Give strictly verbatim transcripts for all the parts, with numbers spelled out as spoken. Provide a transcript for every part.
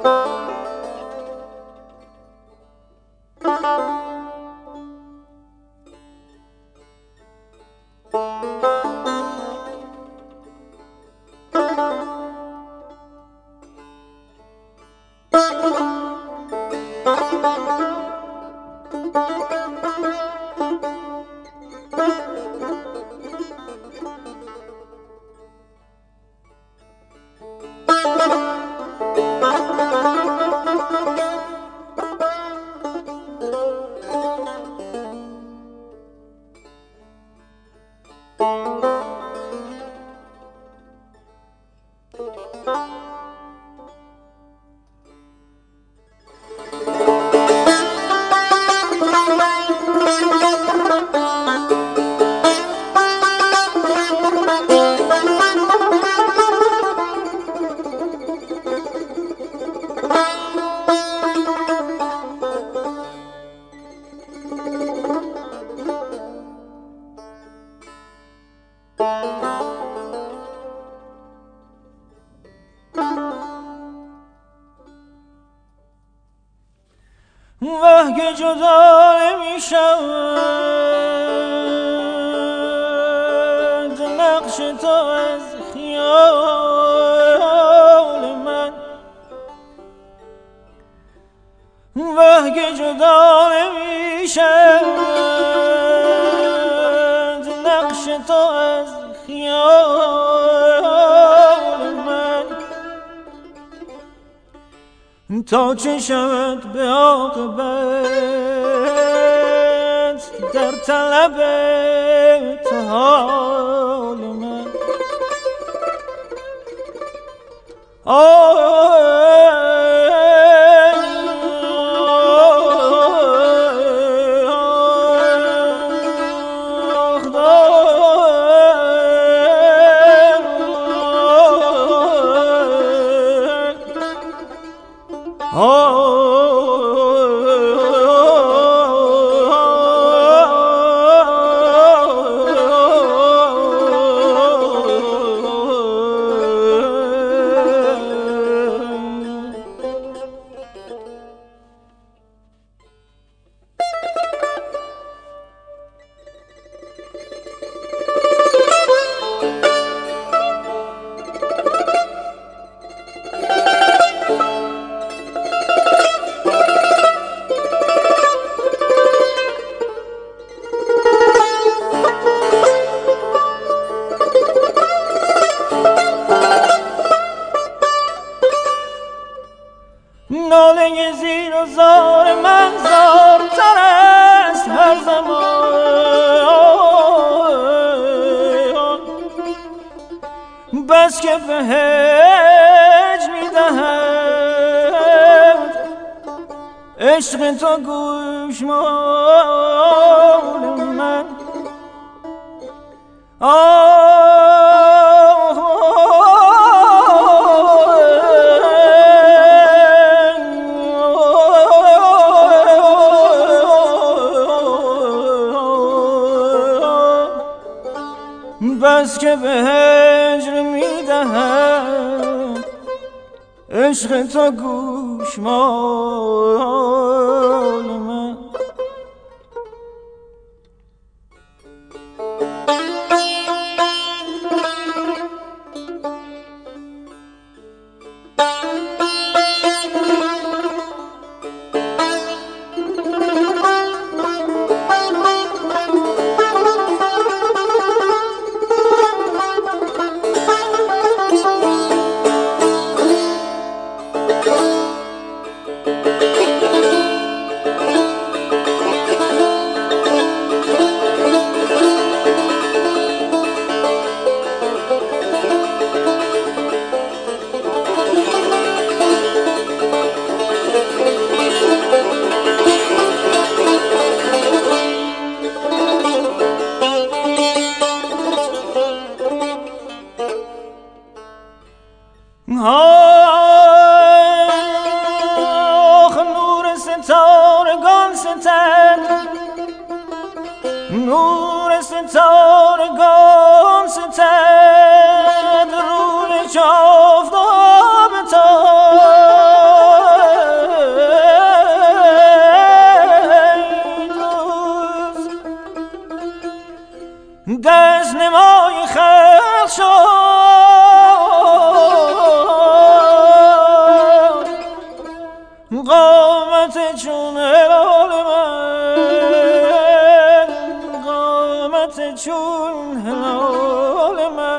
واه که جدا نمیشد نقش تو از خیال من، واه که جدا نمیشد نقش تو از خیال من، تا چه شود به عاقبت در طلب تو حال من. ناله زیر و زار من زارتر است هر زمان، بس که به هج میدهد عشق تو گوشمال من. بس که به هجر میدهد عشق تو گوشمال من. چون هلال من، قامت چون هلال من.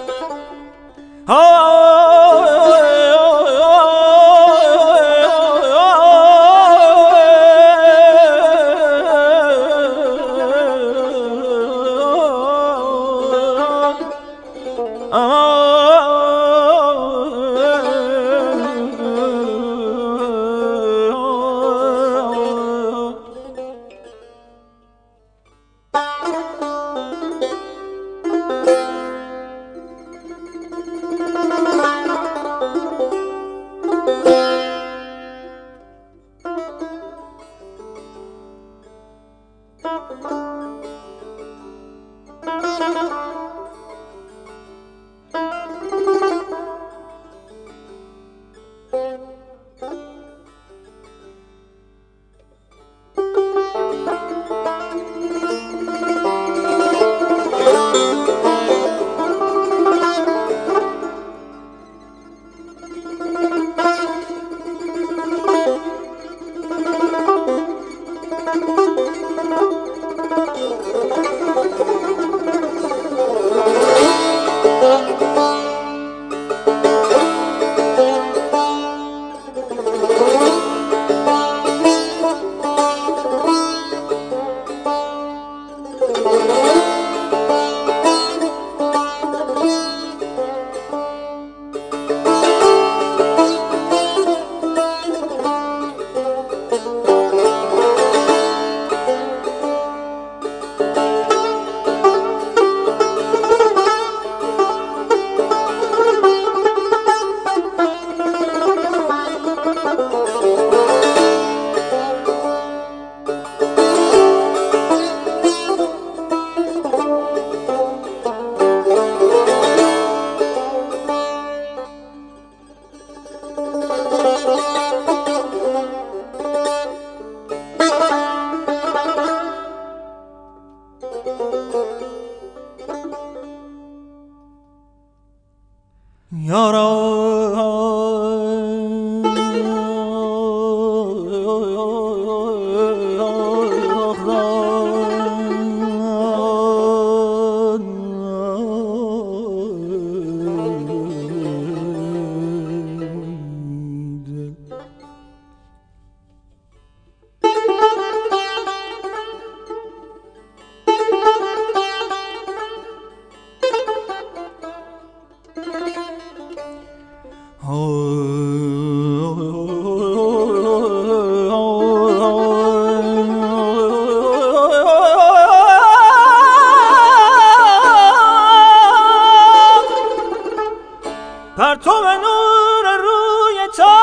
پرتو نور روی تو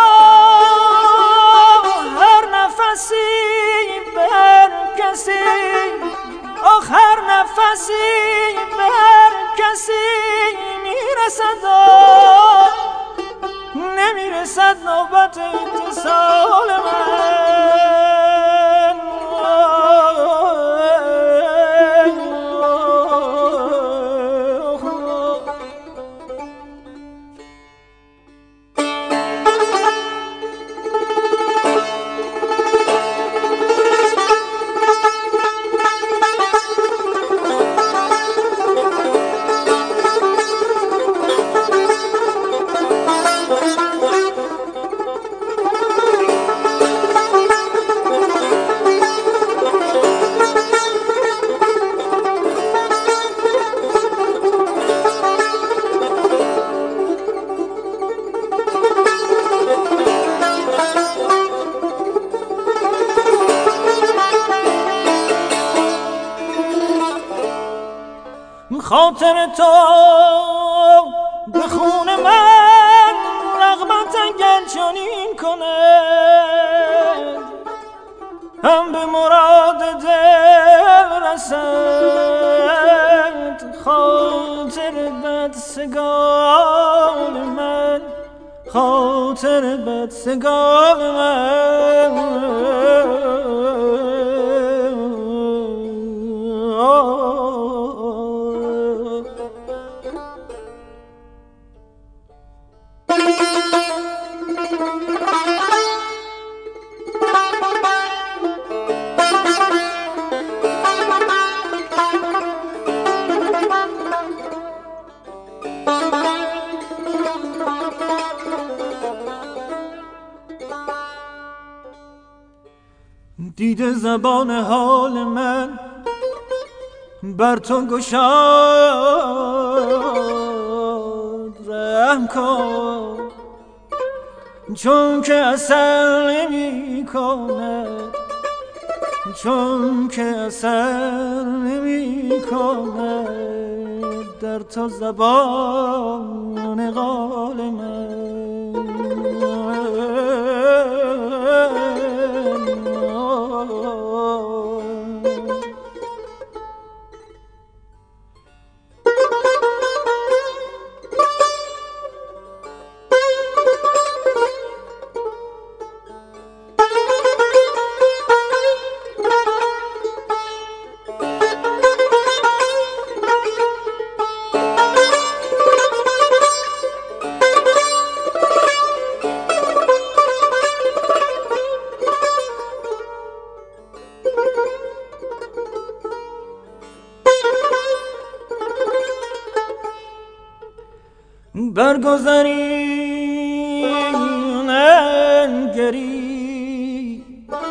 هر نفسی بر کسی، آخر نفسی بر کسی میرسد و نمیرسد نوبت اتصال من. خاطر تو به خون من رغبت اگر چنین کند، هم به مراد دل رسد. خاطر بدسگال من، خاطر بدسگال من. Thank you. دیده زبان حال من بر تو گشاد، رحم کن چون که اثر نمی کند، چون که اثر نمی کند در تو زبان قال من. برگذری ننگری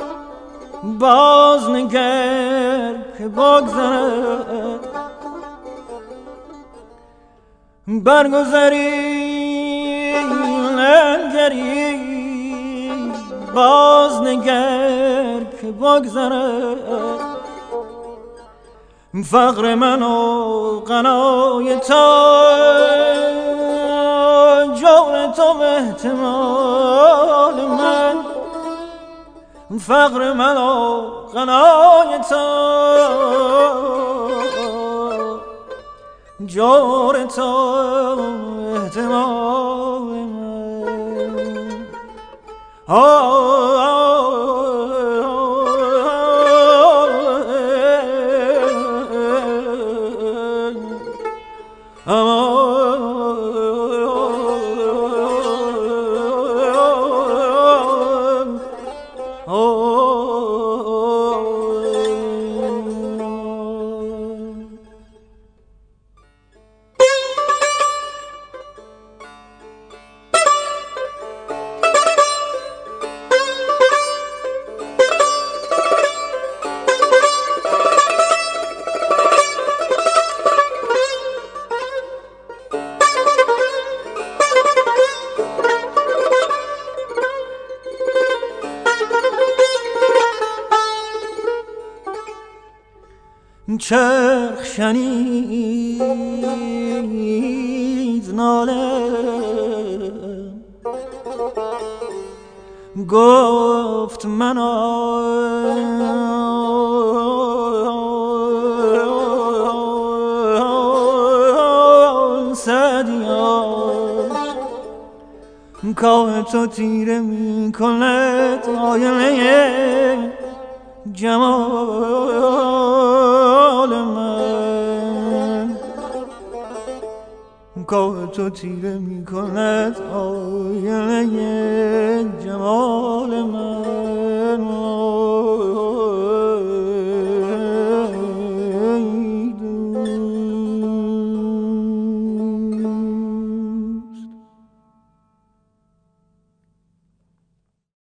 باز نگر که بگذرد، برگذری ننگری باز نگر که بگذرد. فقر من و غنای تو جور تو احتمال من، فقر من و غنای تو جور تو احتمال من. آه چرخ شنید ناله گفت من سعدیان کاه تو تیره می کند آینه جمال من، کاه تو تیره می کند آینه جمال من.